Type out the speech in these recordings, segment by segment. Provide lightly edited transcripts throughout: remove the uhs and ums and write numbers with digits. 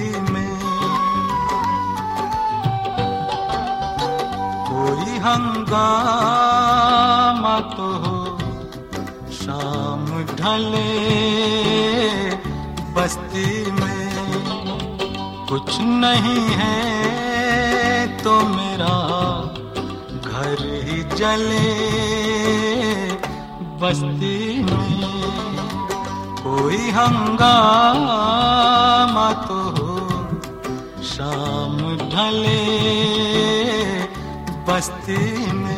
में। कोई हंगामा तो हो शाम ढले बस्ती में। कुछ नहीं है तो मेरा घर ही जले बस्ती में। कोई हंगामा तो हो शाम ढले बस्ती में।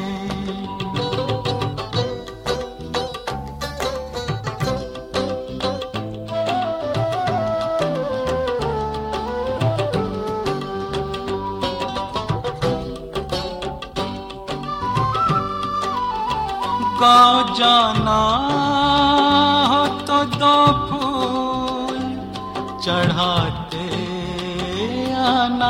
गाँव जाना हो तो दो फूल चढ़ाते आना।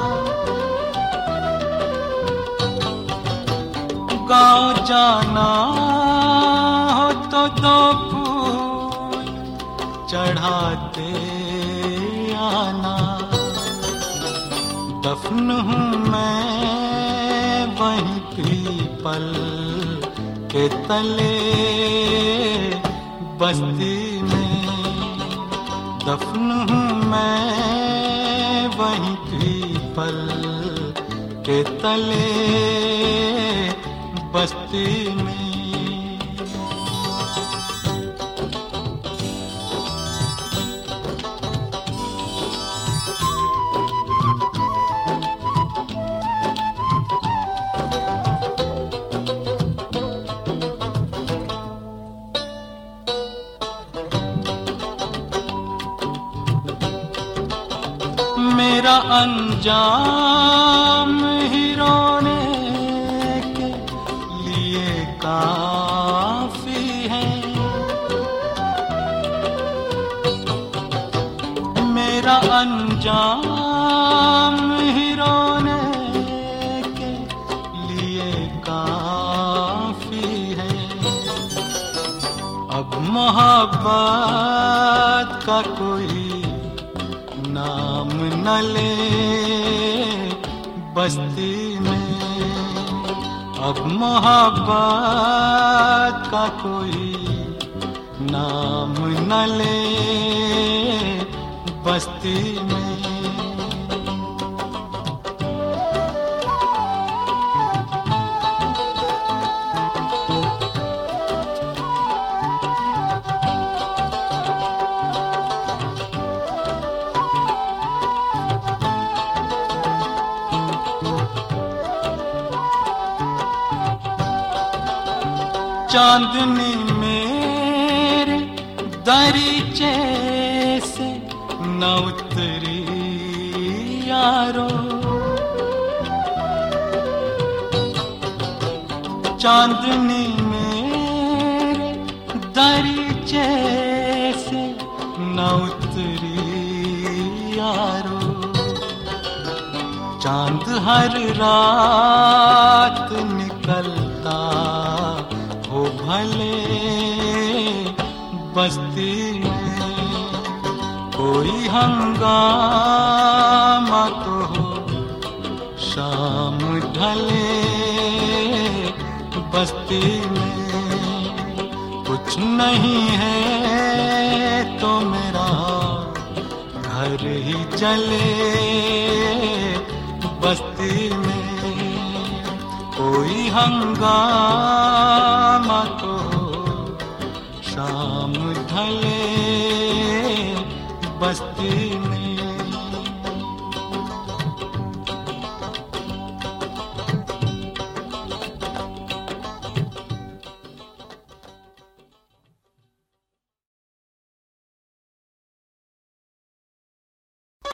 गाँव जाना हो तो दो फूल चढ़ाते आना। दफन हूँ मैं वहीं पीपल के तले बस्ती में। दफन हूँ मैं वहीं पीपल के तले बस्ती में। मेरा अंजाम ही रोने के लिए काफी है। मेरा अंजाम ही रोने के लिए काफी है। अब मोहब्बत का कोई नाम न ले बस्ती में। अब मोहब्बत का कोई नाम न ले बस्ती में। चांदनी मेरे दरीचे से न उतरी यारो। चांदनी मेरे दरीचे से न उतरी यारो। चांद हर रात निकलता हो भले बस्ती में। कोई हंगामा तो हो शाम ढले बस्ती में। कुछ नहीं है तो मेरा घर ही जले बस्ती में। कोई हंगामा तो